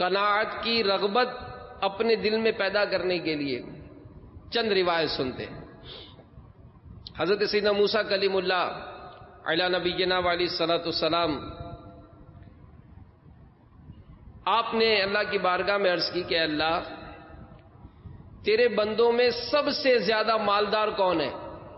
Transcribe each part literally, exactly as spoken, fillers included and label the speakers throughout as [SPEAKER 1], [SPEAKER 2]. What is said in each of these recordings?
[SPEAKER 1] قناعت کی رغبت اپنے دل میں پیدا کرنے کے لیے چند روایت سنتے ہیں۔ حضرت سیدنا موسیٰ کلیم اللہ علی نبینا علیہ الصلوۃ والسلام، آپ نے اللہ کی بارگاہ میں عرض کی کہ اللہ، تیرے بندوں میں سب سے زیادہ مالدار کون ہے؟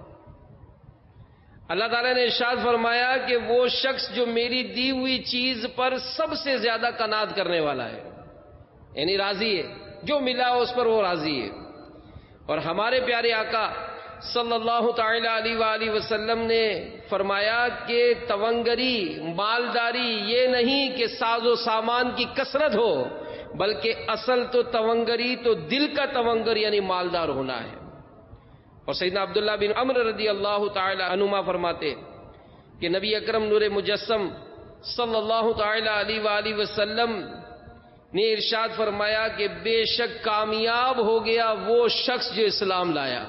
[SPEAKER 1] اللہ تعالیٰ نے ارشاد فرمایا کہ وہ شخص جو میری دی ہوئی چیز پر سب سے زیادہ قناعت کرنے والا ہے، یعنی راضی ہے، جو ملا اس پر وہ راضی ہے۔ اور ہمارے پیارے آقا صلی اللہ تعالی علیہ وآلہ وسلم نے فرمایا کہ تونگری، مالداری یہ نہیں کہ ساز و سامان کی کثرت ہو، بلکہ اصل تو تونگری تو دل کا تونگر یعنی مالدار ہونا ہے۔ اور سیدنا عبداللہ بن عمر رضی اللہ تعالی عنہما فرماتے کہ نبی اکرم نور مجسم صلی اللہ تعالی علیہ وآلہ وسلم نے ارشاد فرمایا کہ بے شک کامیاب ہو گیا وہ شخص جو اسلام لایا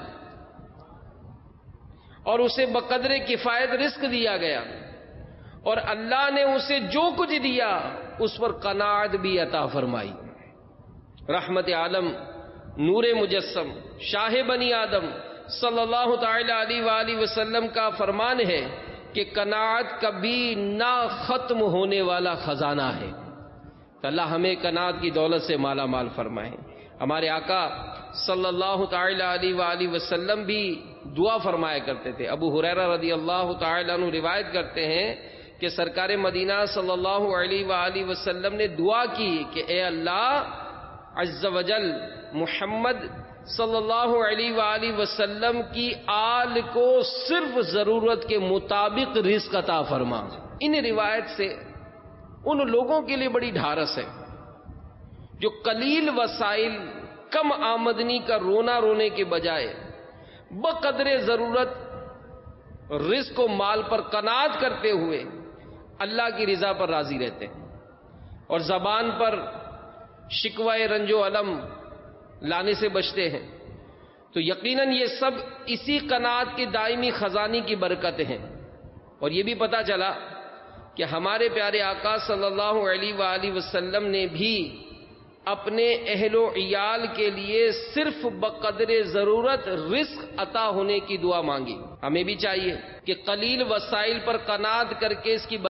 [SPEAKER 1] اور اسے بقدر کفایت رزق دیا گیا، اور اللہ نے اسے جو کچھ دیا اس پر قناعت بھی عطا فرمائی۔ رحمت عالم نور مجسم شاہ بنی آدم صلی اللہ تعالی علیہ وآلہ وسلم کا فرمان ہے کہ قناعت کبھی نہ ختم ہونے والا خزانہ ہے۔ کہ اللہ ہمیں قناعت کی دولت سے مالا مال فرمائے۔ ہمارے آقا صلی اللہ تعالی علیہ وآلہ وسلم بھی دعا فرمایا کرتے تھے۔ ابو ہریرہ رضی اللہ تعالی عنہ روایت کرتے ہیں کہ سرکار مدینہ صلی اللہ علیہ وآلہ وسلم نے دعا کی کہ اے اللہ عز و جل محمد صلی اللہ علیہ وآلہ وسلم کی آل کو صرف ضرورت کے مطابق رزق عطا فرما۔ ان روایت سے ان لوگوں کے لیے بڑی ڈھارس ہے جو قلیل وسائل، کم آمدنی کا رونا رونے کے بجائے بقدر ضرورت رزق و مال پر قناعت کرتے ہوئے اللہ کی رضا پر راضی رہتے ہیں اور زبان پر شکوہ رنج و علم لانے سے بچتے ہیں، تو یقیناً یہ سب اسی قناعت کی دائمی خزانے کی برکتیں ہیں۔ اور یہ بھی پتہ چلا کہ ہمارے پیارے آقا صلی اللہ علیہ وآلہ وسلم نے بھی اپنے اہل و عیال کے لیے صرف بقدر ضرورت رزق عطا ہونے کی دعا مانگی۔ ہمیں بھی چاہیے کہ قلیل وسائل پر قناعت کر کے اس کی